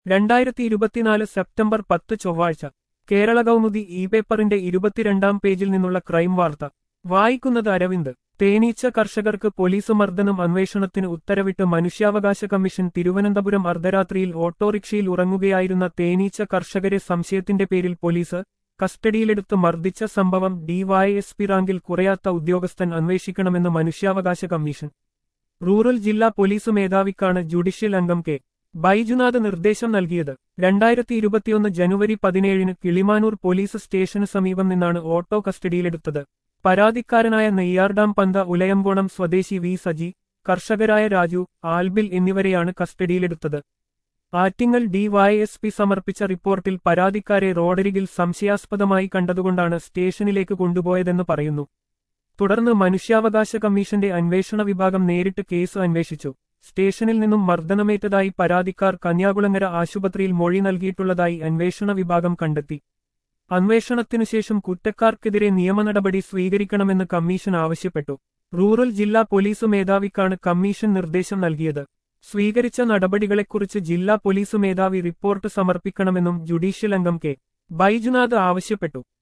2024 September 10 ചൊവ്വാഴ്ച Kerala Kaumudi E പേപ്പറിന്റെ 22-ാം പേജിൽ നിന്നുള്ള ക്രൈം വാർത്ത വായിക്കുന്നത് അരവിന്ദ്. തേനീച്ച കർഷകർക്ക് പോലീസ് മർദ്ദനം അന്വേഷണത്തിന് ഉത്തരവിട്ട് മനുഷ്യാവകാശ കമ്മീഷൻ. തിരുവനന്തപുരം അർദ്ധരാത്രിയിൽ ഓട്ടോറിക്ഷയിൽ ഉറങ്ങുകയായിരുന്ന തേനീച്ച കർഷകരെ സംശയത്തിന്റെ പേരിൽ പോലീസ് കസ്റ്റഡിയിലെടുത്ത് മർദ്ദിച്ച സംഭവം ഡിവൈഎസ്പി റാങ്കിൽ കുറയാത്ത ഉദ്യോഗസ്ഥൻ അന്വേഷിക്കണമെന്ന് മനുഷ്യാവകാശ കമ്മീഷൻ. റൂറൽ ജില്ലാ പോലീസ് മേധാവിക്കാണ് ജുഡീഷ്യൽ അംഗം കെ. ബൈജുനാഥ് നിർദ്ദേശം നൽകിയത്. 2021 ജനുവരി 17 കിളിമാനൂർ പോലീസ് സ്റ്റേഷന് സമീപം നിന്നാണ് ഓട്ടോ കസ്റ്റഡിയിലെടുത്തത്. പരാതിക്കാരനായ നെയ്യാർഡാം പന്ത ഉലയംകോണം സ്വദേശി വി സജി, കർഷകരായ രാജു, ആൽബിൽ എന്നിവരെയാണ് കസ്റ്റഡിയിലെടുത്തത്. ആറ്റിങ്ങൽ ഡിവൈഎസ്പി സമർപ്പിച്ച റിപ്പോർട്ടിൽ പരാതിക്കാരെ റോഡരികിൽ സംശയാസ്പദമായി കണ്ടതുകൊണ്ടാണ് സ്റ്റേഷനിലേക്ക് കൊണ്ടുപോയതെന്ന് പറയുന്നു. തുടർന്ന് മനുഷ്യാവകാശ കമ്മീഷന്റെ അന്വേഷണ വിഭാഗം നേരിട്ട് കേസ് അന്വേഷിച്ചു. സ്റ്റേഷനിൽ നിന്നും മർദ്ദനമേറ്റതായി പരാതിക്കാർ കന്യാകുളങ്ങര ആശുപത്രിയിൽ മൊഴി നൽകിയിട്ടുള്ളതായി അന്വേഷണ വിഭാഗം കണ്ടെത്തി. അന്വേഷണത്തിനുശേഷം കുറ്റക്കാർക്കെതിരെ നിയമനടപടി സ്വീകരിക്കണമെന്ന് കമ്മീഷൻ ആവശ്യപ്പെട്ടു. റൂറൽ ജില്ലാ പോലീസ് മേധാവിക്കാണ് കമ്മീഷൻ നിർദ്ദേശം നൽകിയത്. സ്വീകരിച്ച നടപടികളെക്കുറിച്ച് ജില്ലാ പോലീസ് മേധാവി റിപ്പോർട്ട് സമർപ്പിക്കണമെന്നും ജുഡീഷ്യൽ അംഗം കെ. ബൈജുനാഥ് ആവശ്യപ്പെട്ടു.